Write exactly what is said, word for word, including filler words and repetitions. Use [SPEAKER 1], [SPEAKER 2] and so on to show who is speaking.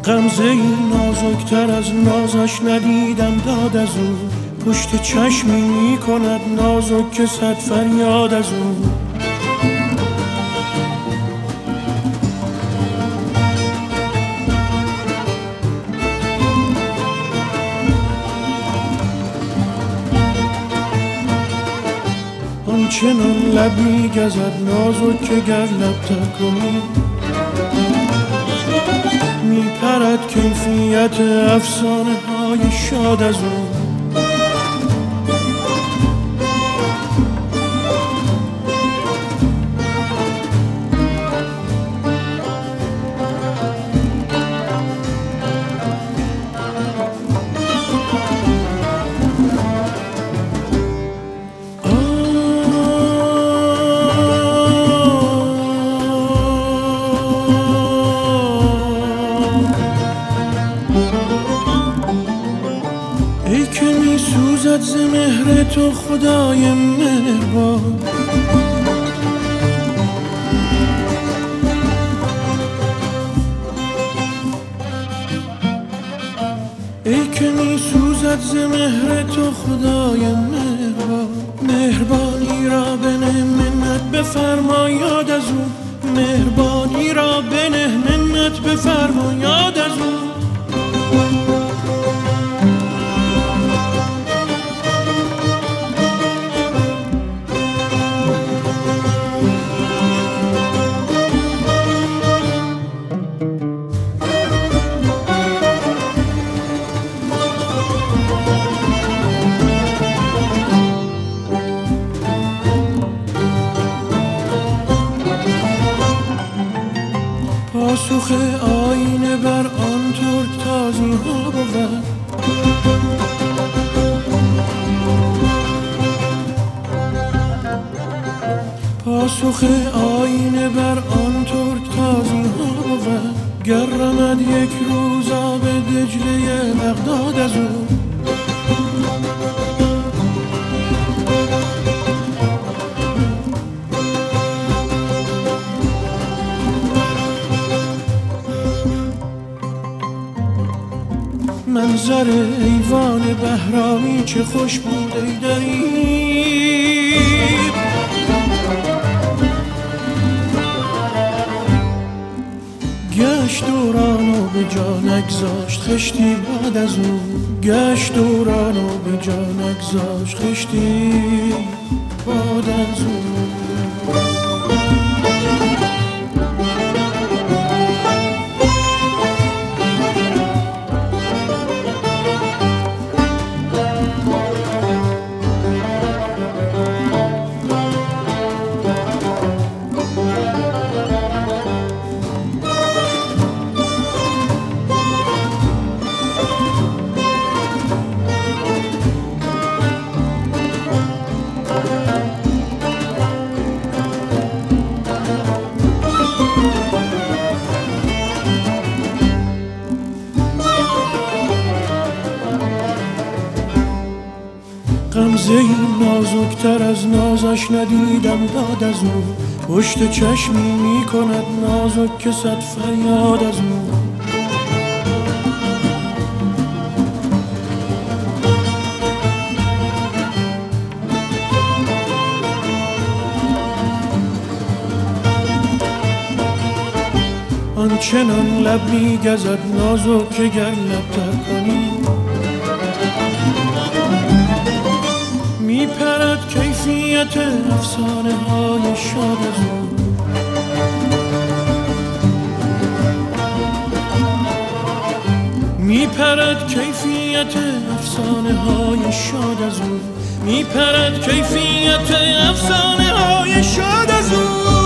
[SPEAKER 1] غمزه ای نازکتر از نازش ندیدم داد از او، پشت چشمی می کند نازک که صد فریاد از او. آنچنان لب می گزد نازک که گر لب تر کنی می پرد کیفیت افسانه های شاد از او. ای که می سوزد ز مهر تو خدای مهربان، ای که می سوزد ز مهر تو خدای مهربان. مهربانی را بنه منت بفرما یاد از او، مهربانی را بنه منت بفرما یاد از او. پاسخ آینه بر آن ترک تازی ها بود، پاسخ آینه بر آن ترک تازی ها بود. گر رمد یک روز آب دجله بغداد از او، منظر ایوان بهرامی چه خوش بود ای دریغ. گشت دوران و به جا نگذاشت خشتی بعد از او، گشت دوران و به جا نگذاشت خشتی بعد از او. غمزه ای نازکتر از نازش ندیدم داد از او، پشت چشمی می کند نازک که صد فریاد از او. آنچنان لب می گزد نازک که گر لب تر کنی می پرد کیفیت افسانه های شاد از او. می پرد کیفیت افسانه های شاد از او، می پرد کیفیت افسانه های شاد از او.